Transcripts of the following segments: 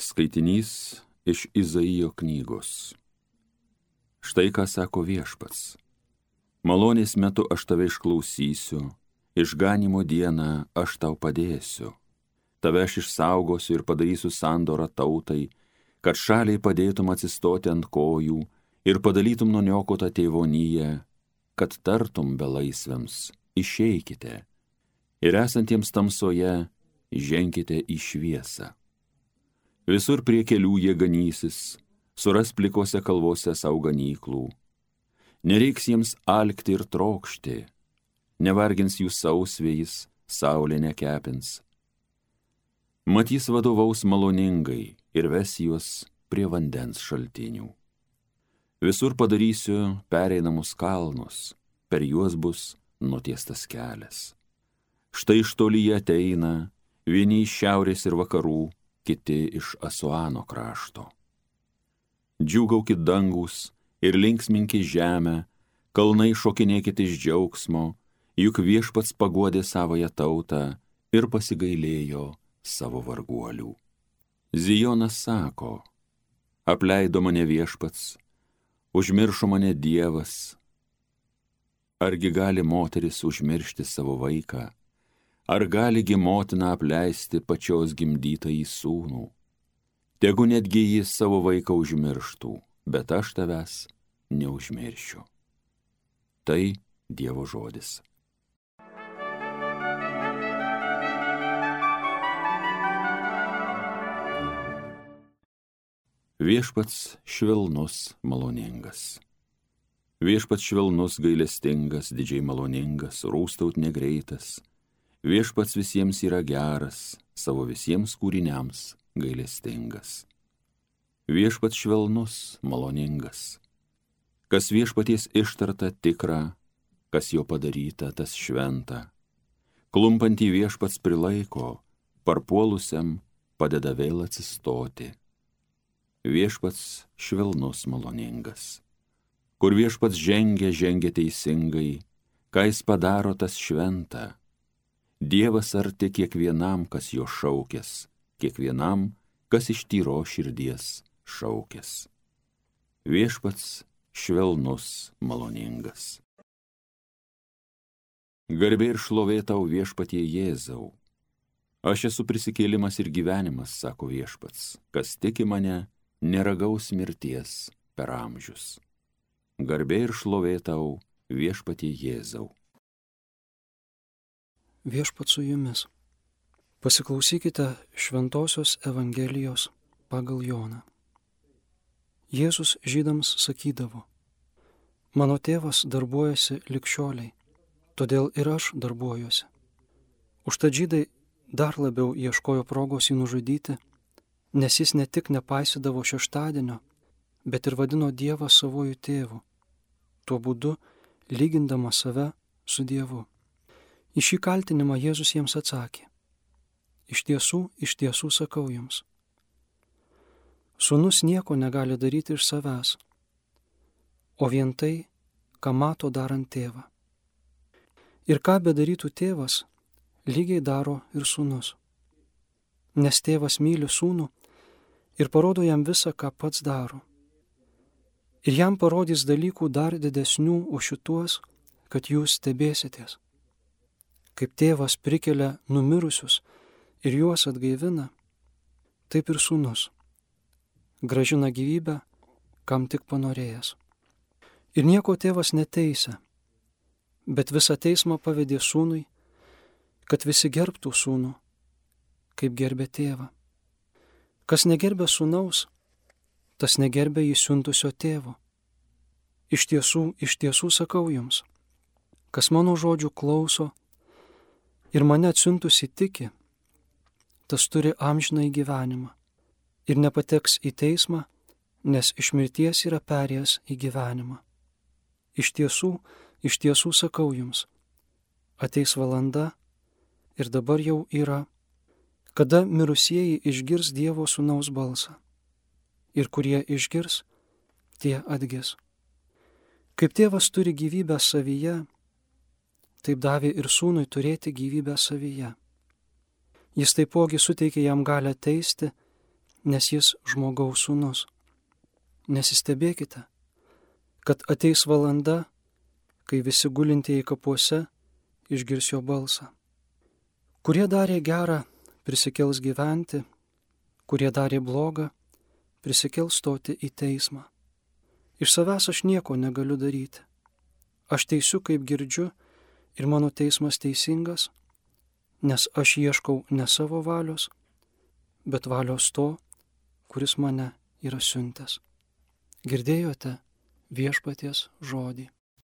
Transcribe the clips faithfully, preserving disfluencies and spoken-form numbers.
Skaitinys iš Izaijo knygos. Štai ką sako Viešpats. Malonės metu aš tave išklausysiu, išganymo dieną aš tau padėsiu. Tave aš išsaugosiu ir padarysiu sandorą tautai, kad šaliai padėtum atsistoti ant kojų ir padalytum nuniokotą tėvoniją, kad tartum belaisviams, išeikite, ir esantiems tamsoje ženkite į šviesą. Visur prie kelių jie ganysis, suras plikose kalvose sau ganyklų. Nereiks jiems alkti ir trokšti, nevargins jų sausvėjis, saulė nekepins. Matys vadovaus maloningai ir ves juos prie vandens šaltinių. Visur padarysiu pereinamus kalnus, per juos bus nutiestas kelias. Štai iš toli jie ateina, vieni iš šiaurės ir vakarų, kiti iš Asuano krašto. Džiūgaukit dangus ir linksminkit žemę, kalnai šokinėkit iš džiaugsmo, juk Viešpats paguodė savąją tautą ir pasigailėjo savo varguolių. Zijonas sako, apleido mane Viešpats, užmiršo mane Dievas. Argi gali moteris užmiršti savo vaiką? Ar galigi motina apleisti pačios gimdytąjį sūnų? Tegu netgi jis savo vaiką užmirštų, bet aš tavęs neužmiršiu. Tai Dievo žodis. Viešpats švelnus, maloningas. Viešpats švelnus, gailestingas, didžiai maloningas, rūstaut negreitas. Viešpats visiems yra geras, savo visiems kūriniams gailestingas. Viešpats švelnus, maloningas. Kas Viešpaties ištarta tikra, kas jo padaryta, tas šventa. Klumpantį Viešpats prilaiko, parpuolusiam padeda vėl atsistoti. Viešpats švelnus, maloningas. Kur Viešpats žengia, žengia teisingai, ką jis padaro, tas šventa. Dievas arti kiekvienam, kas jo šaukės, kiekvienam, kas iš tyro širdies šaukės. Viešpats švelnus, maloningas. Garbė ir šlovė tau, Viešpatie Jėzau. Aš esu prisikėlimas ir gyvenimas, sako Viešpats, kas tiki mane, neragaus mirties per amžius. Garbė ir šlovė tau, Viešpatie Jėzau. Viešpats su jumis. Pasiklausykite Šventosios Evangelijos pagal Joną. Jėzus žydams sakydavo, mano tėvas darbuojasi lig šiolei, todėl ir aš darbuojuosi. Užtat žydai dar labiau ieškojo progos jį nužudyti, nes jis ne tik nepaisydavo šeštadienio, bet ir vadino Dievą savojų tėvu, tuo būdu lygindama save su Dievu. Į šį kaltinimą Jėzus jiems atsakė, iš tiesų, iš tiesų sakau jums, sūnus nieko negali daryti iš savęs, o vien tai, ką mato darant tėvą. Ir ką bedarytų tėvas, lygiai daro ir sūnus. Nes tėvas myli sūnų ir parodo jam visą, ką pats daro. Ir jam parodys dalykų dar didesnių už šituos, kad jūs stebėsitės. Kaip tėvas prikelia numirusius ir juos atgaivina, taip ir sūnus grąžina gyvybę, kam tik panorėjęs. Ir nieko tėvas neteisia, bet visą teismą pavedė sūnui, kad visi gerbtų sūnų, kaip gerbė tėvą. Kas negerbė sūnaus, tas negerbė jį siuntusio tėvo. Iš tiesų, iš tiesų sakau jums, kas mano žodžių klauso ir mane atsiuntusi tiki, tas turi amžinąjį gyvenimą ir nepateks į teismą, nes iš mirties yra perėjęs į gyvenimą. Iš tiesų, iš tiesų sakau jums, ateis valanda ir dabar jau yra, kada mirusieji išgirs Dievo sūnaus balsą ir kurie išgirs, tie atgis. Kaip tėvas turi gyvybę savyje, taip davė ir sūnui turėti gyvybę savyje. Jis taipogi suteikė jam galią teisti nes jis žmogaus sūnus. Nesistebėkite, kad ateis valanda, kai visi gulintieji kapuose išgirs jo balsą. Kurie darė gerą, prisikels gyventi, kurie darė blogą, prisikels stoti į teismą. Iš savęs aš nieko negaliu daryti. Aš teisiu, kaip girdžiu, ir mano teismas teisingas, nes aš ieškau ne savo valios, bet valios to, kuris mane yra siuntęs. Girdėjote viešpaties žodį.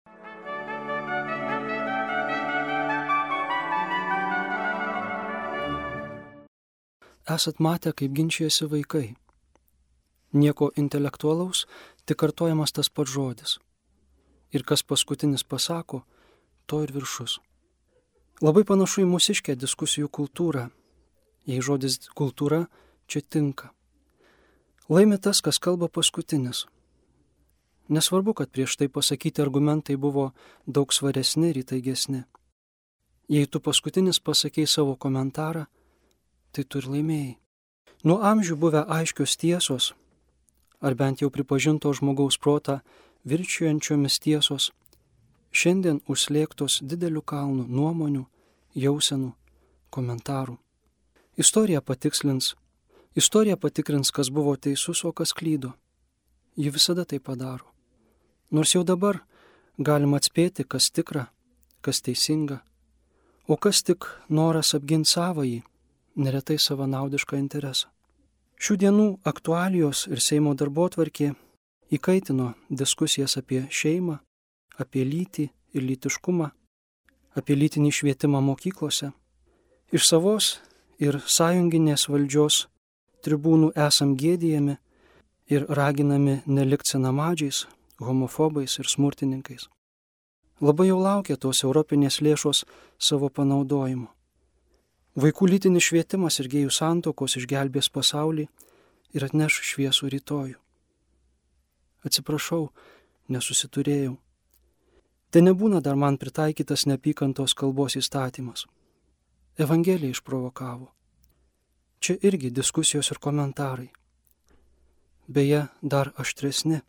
Esat matę, kaip ginčijasi vaikai. Nieko intelektualaus, tik kartojamas tas pats žodis. Ir kas paskutinis pasako, to ir viršus. Labai panašu į mūsiškę diskusijų kultūrą. Jei žodis kultūra čia tinka. Laimi tas, kas kalba paskutinis. Nesvarbu, kad prieš tai pasakyti argumentai buvo daug svaresni ir įtaigesni. Jei tu paskutinis pasakei savo komentarą, tai tu ir laimėjai. Nuo amžių buvę aiškios tiesos, ar bent jau pripažinto žmogaus protą virčiuojančiomis tiesos, šiandien užslėgtos dideliu kalnu nuomonių, jausenų, komentarų. Istorija patikslins, istorija patikrins, kas buvo teisus, o kas klydo. Ji visada tai padaro. Nors jau dabar galima atspėti, kas tikra, kas teisinga, o kas tik noras apginti savąjį, neretai savanaudišką interesą. Šių dienų aktualijos ir Seimo darbotvarkė įkaitino diskusijas apie šeimą, apie lytį ir lytiškumą, apie lytinį švietimą mokyklose. Iš savos ir sąjunginės valdžios tribūnų esam gėdijami ir raginami nelikti senamadžiais, homofobais ir smurtininkais. Labai jau laukia tos europinės lėšos savo panaudojimu. Vaikų lytinis švietimas ir gėjų santuokos išgelbės pasaulį ir atneš šviesų rytojų. Atsiprašau, nesusiturėjau. Tai nebūna dar man pritaikytas neapykantos kalbos įstatymas. Evangelija išprovokavo. Čia irgi diskusijos ir komentarai. Beje, dar aštresni.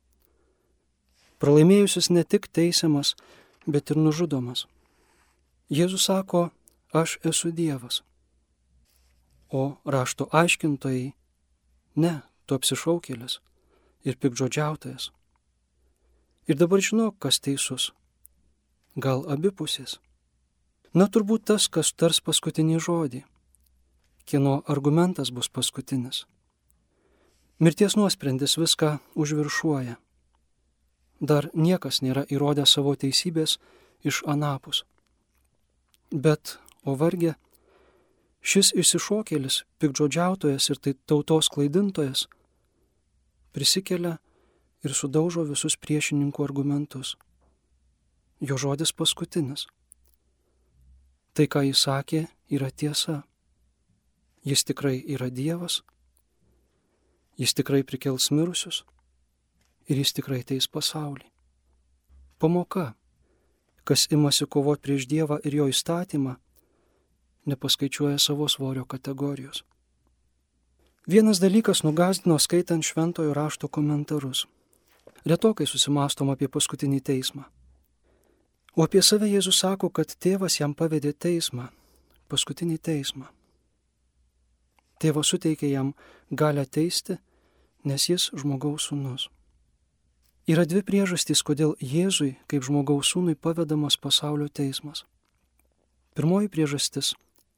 Pralaimėjusis ne tik teisiamas, bet ir nužudomas. Jėzus sako, aš esu Dievas. O rašto aiškintojai, ne, tu apsišaukėlis ir piktžodžiautojas. Ir dabar žinok, kas teisus. Gal abi pusės. Na turbūt tas, kas tars paskutinį žodį. Kieno argumentas bus paskutinis. Mirties nuosprendis viską užviršuoja. Dar niekas nėra įrodęs savo teisybės iš anapus. Bet, o varge, šis išsišokėlis, piktžodžiautojas ir tai tautos klaidintojas prisikelia ir sudaužo visus priešininkų argumentus. Jo žodis paskutinis. Tai, ką jis sakė, yra tiesa. Jis tikrai yra Dievas, jis tikrai prikels mirusius ir jis tikrai teis pasaulį. Pamoka, kas imasi kovoti prieš Dievą ir jo įstatymą, nepaskaičiuoja savo svorio kategorijos. Vienas dalykas nugąsdino skaitant šventojo rašto komentarus. Retokai susimastom apie paskutinį teismą. O apie save Jėzus sako, kad tėvas jam pavedė teismą, paskutinį teismą. Tėvas suteikė jam galią teisti, nes jis žmogaus sūnus. Yra dvi priežastys, kodėl Jėzui kaip žmogaus sūnui pavedamas pasaulio teismas. Pirmoji priežastis.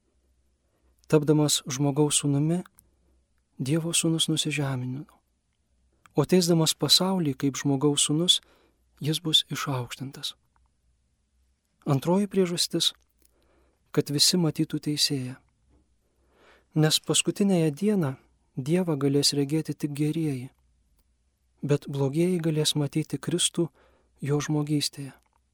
Tapdamas žmogaus sūnumi, Dievo sūnus nusižemino. O teisdamas pasaulį kaip žmogaus sūnus, jis bus išaukštintas. Antroji priežastis, kad visi matytų teisėją. Nes paskutinėje dieną Dievą galės regėti tik gerieji, bet blogieji galės matyti Kristų jo žmogystėje.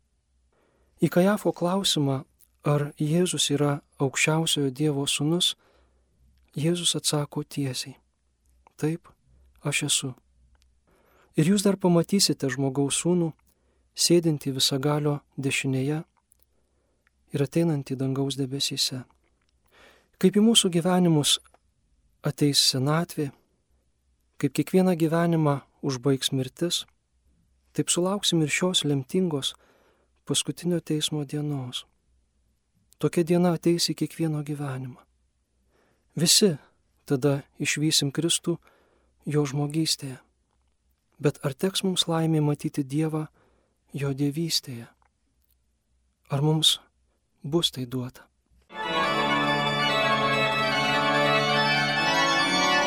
Į Kajafo klausimą, ar Jėzus yra aukščiausiojo Dievo sūnus, Jėzus atsako tiesiai. Taip, aš esu. Ir jūs dar pamatysite žmogaus sūnų, sėdintį visagalio dešinėje ir ateinantį dangaus debesyse. Kaip į mūsų gyvenimus ateis senatvė, kaip kiekvieną gyvenimą užbaigs mirtis, taip sulauksim ir šios lemtingos paskutinio teismo dienos. Tokia diena ateis į kiekvieno gyvenimą. Visi tada išvysim Kristų jo žmogystėje. Bet ar teks mums laimė matyti Dievą jo dievystėje? Ar mums bus tai duota?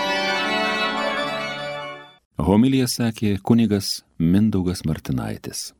Homiliją sakė kunigas Mindaugas Martinaitis.